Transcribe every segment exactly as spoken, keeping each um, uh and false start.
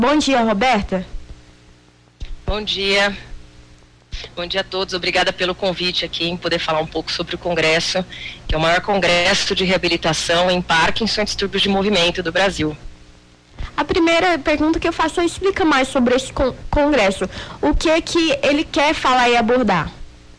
Bom dia, Roberta. Bom dia. Bom dia a todos. Obrigada pelo convite aqui em poder falar um pouco sobre o Congresso, que é o maior congresso de reabilitação em Parkinson e distúrbios de movimento do Brasil. A primeira pergunta que eu faço é: explica mais sobre esse con- congresso. O que é que ele quer falar e abordar?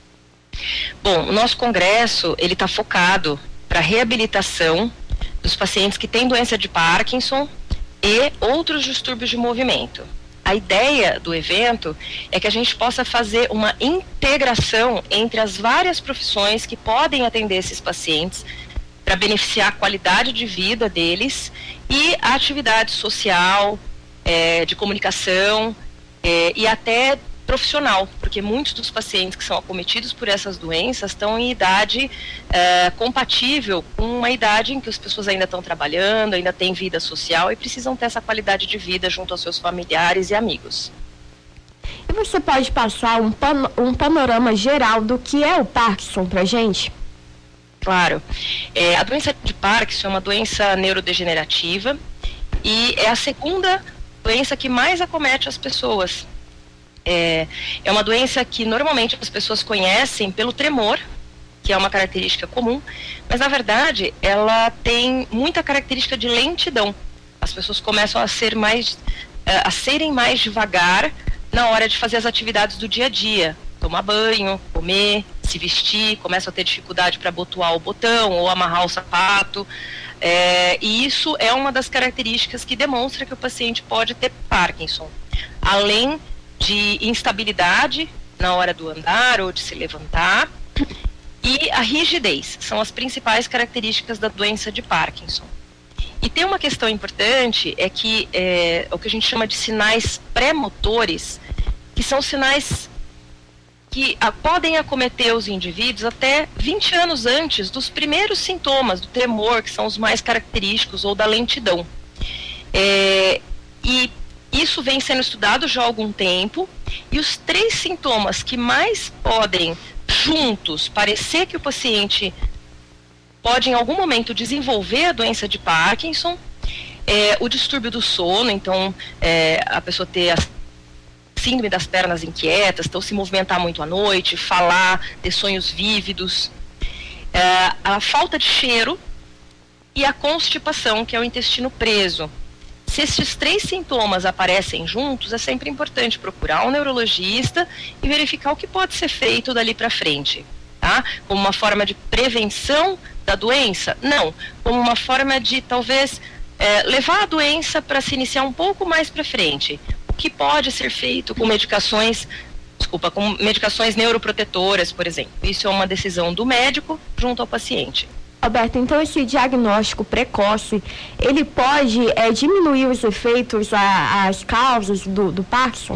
Bom, o nosso congresso, ele está focado para a reabilitação dos pacientes que têm doença de Parkinson e outros distúrbios de movimento. A ideia do evento é que a gente possa fazer uma integração entre as várias profissões que podem atender esses pacientes para beneficiar a qualidade de vida deles e a atividade social, é, de comunicação é, e até profissional, porque muitos dos pacientes que são acometidos por essas doenças estão em idade é, compatível com uma idade em que as pessoas ainda estão trabalhando, ainda têm vida social e precisam ter essa qualidade de vida junto aos seus familiares e amigos. E você pode passar um, pan- um panorama geral do que é o Parkinson para a gente? Claro. É, a doença de Parkinson é uma doença neurodegenerativa e é a segunda doença que mais acomete as pessoas. É, é uma doença que normalmente as pessoas conhecem pelo tremor, que é uma característica comum, mas na verdade ela tem muita característica de lentidão. As pessoas começam a ser mais, a serem mais devagar na hora de fazer as atividades do dia a dia, tomar banho, comer, se vestir, começam a ter dificuldade para abotoar o botão ou amarrar o sapato. É, e isso é uma das características que demonstra que o paciente pode ter Parkinson, além de instabilidade na hora do andar ou de se levantar, e a rigidez são as principais características da doença de Parkinson. E tem uma questão importante, é que é, o que a gente chama de sinais pré-motores, que são sinais que a, podem acometer os indivíduos até vinte anos antes dos primeiros sintomas do tremor, que são os mais característicos, ou da lentidão. É, e isso vem sendo estudado já há algum tempo, e os três sintomas que mais podem, juntos, parecer que o paciente pode em algum momento desenvolver a doença de Parkinson, é o distúrbio do sono, então é, a pessoa ter a síndrome das pernas inquietas, então se movimentar muito à noite, falar, ter sonhos vívidos, é, a falta de cheiro e a constipação, que é o intestino preso. Se esses três sintomas aparecem juntos, é sempre importante procurar um neurologista e verificar o que pode ser feito dali para frente, tá? Como uma forma de prevenção da doença? Não, como uma forma de talvez é, levar a doença para se iniciar um pouco mais para frente. O que pode ser feito com medicações, desculpa, com medicações neuroprotetoras, por exemplo. Isso é uma decisão do médico junto ao paciente. Roberto, então esse diagnóstico precoce, ele pode é, diminuir os efeitos, a, as causas do, do Parkinson?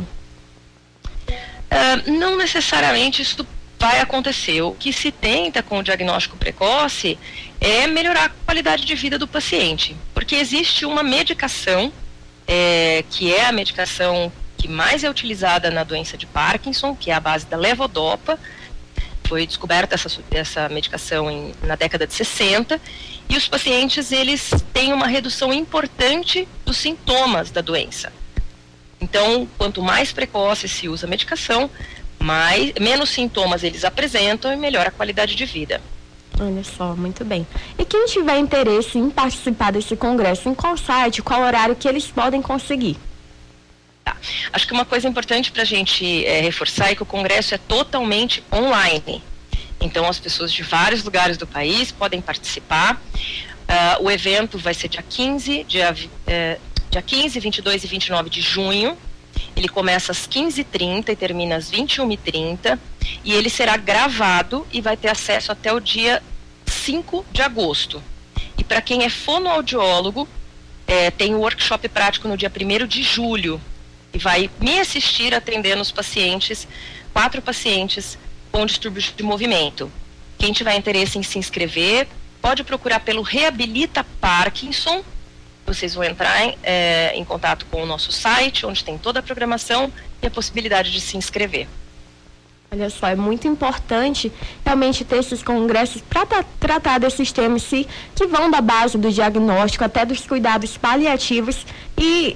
Uh, não necessariamente isso vai acontecer. O que se tenta com o diagnóstico precoce é melhorar a qualidade de vida do paciente, porque existe uma medicação, é, que é a medicação que mais é utilizada na doença de Parkinson, que é a base da levodopa. Foi descoberta essa, essa medicação em, na década de sessenta, e os pacientes, eles têm uma redução importante dos sintomas da doença. Então, quanto mais precoce se usa a medicação, mais, menos sintomas eles apresentam e melhora a qualidade de vida. Olha só, muito bem. E quem tiver interesse em participar desse congresso, em qual site, qual horário que eles podem conseguir? Tá. Acho que uma coisa importante para a gente é, reforçar é que o congresso é totalmente online. Então as pessoas de vários lugares do país podem participar. Uh, o evento vai ser dia quinze, dia, uh, dia quinze, vinte e dois e vinte e nove de junho. Ele começa às quinze e trinta e termina às vinte e uma e trinta. E ele será gravado e vai ter acesso até o dia cinco de agosto. E para quem é fonoaudiólogo, é, tem um workshop prático no dia primeiro de julho. E vai me assistir atendendo os pacientes, quatro pacientes com distúrbios de movimento. Quem tiver interesse em se inscrever, pode procurar pelo Reabilita Parkinson. Vocês vão entrar em, é, em contato com o nosso site, onde tem toda a programação e a possibilidade de se inscrever. Olha só, é muito importante realmente ter esses congressos para tra- tratar desses temas que, que vão da base do diagnóstico até dos cuidados paliativos e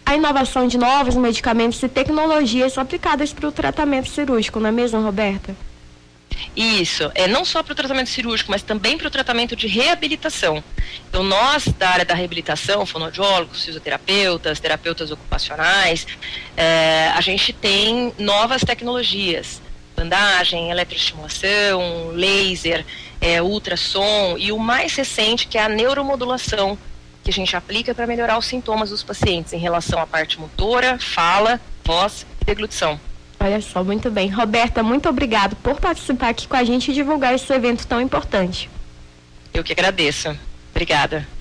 a inovação de novos medicamentos e tecnologias aplicadas para o tratamento cirúrgico, não é mesmo, Roberta? Isso, é não só para o tratamento cirúrgico, mas também para o tratamento de reabilitação. Então, nós, da área da reabilitação, fonoaudiólogos, fisioterapeutas, terapeutas ocupacionais, é, a gente tem novas tecnologias, bandagem, eletroestimulação, laser, é, ultrassom e o mais recente, que é a neuromodulação, que a gente aplica para melhorar os sintomas dos pacientes em relação à parte motora, fala, voz e deglutição. Olha só, muito bem. Roberta, muito obrigado por participar aqui com a gente e divulgar esse evento tão importante. Eu que agradeço. Obrigada.